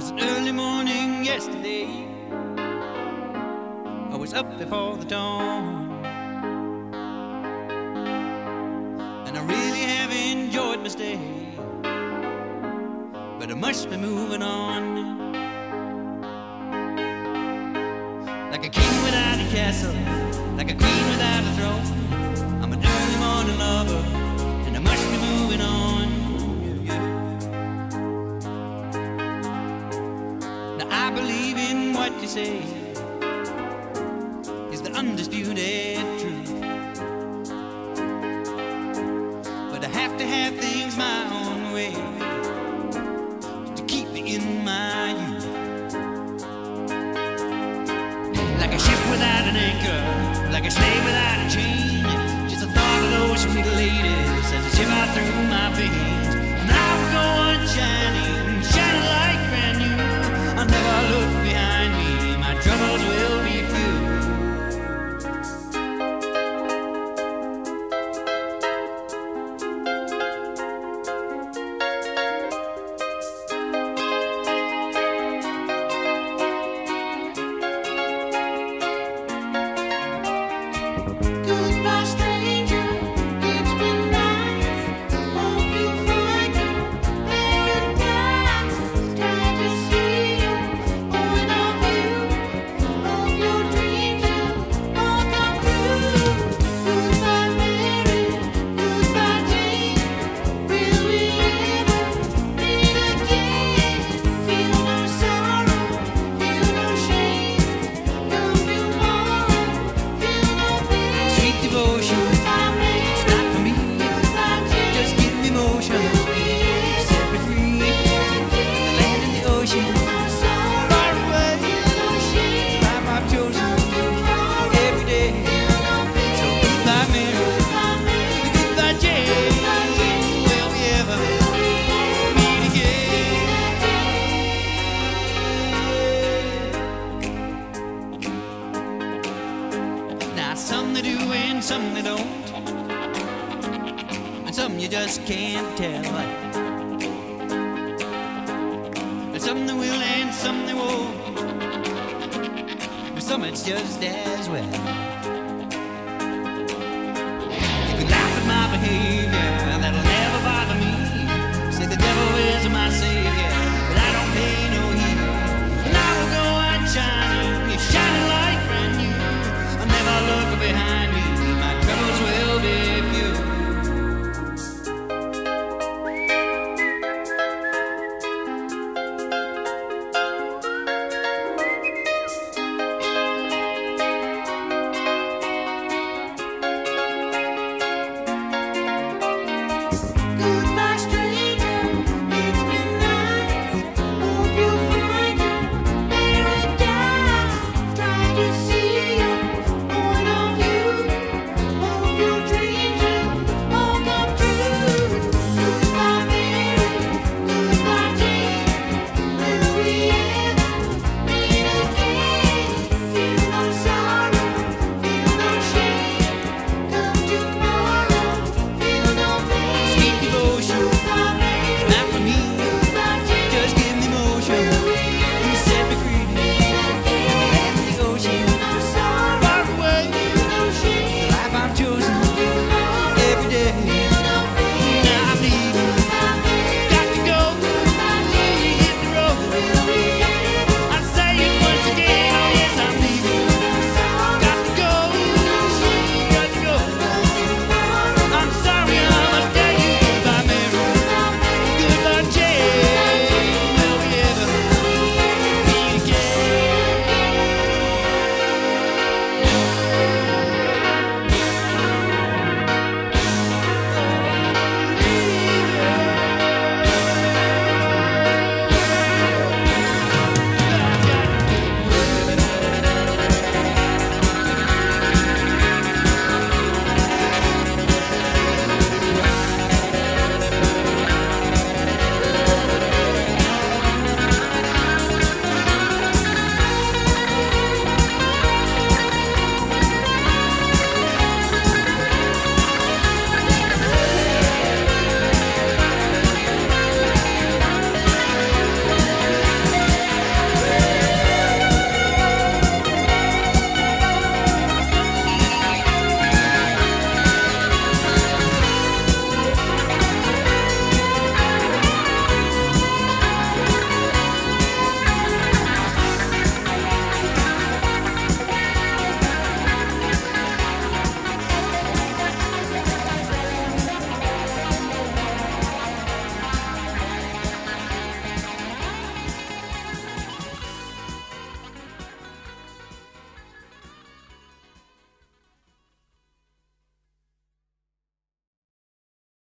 was an early morning yesterday. I was up before the dawn, and I really have enjoyed my stay, but I must be moving on. Like a king without a castle, like a queen without a throne, I'm an early morning lover, and I must be moving on. Now I believe in what you say is the undisputed truth, but I have to have things my own way to keep me in my youth. Like a ship without an anchor, like a slave without a chain, just the thought of those sweet ladies as they shiver through my veins. And I will go on shining, shining like brand new. I'll never look behind me, my troubles will be few. Goodbye, stranger. It's been nice. Hope you find your paradise. Glad to see you. Point of view. Hope your dreams will all come true. Goodbye, Mary. Goodbye, Jane. Will we ever meet again? Feel no sorrow. Feel no shame. No tomorrow. Feel no pain. Sweet devotion, it's not for me. Just give me motion, set me free. The land and the ocean, far away. Life I've chosen every day. So goodbye, Mary. Goodbye, Jane. Will we ever meet again? Now some they do and some they don't, and some you just can't tell. And some they will and some they won't, but some it's just as well.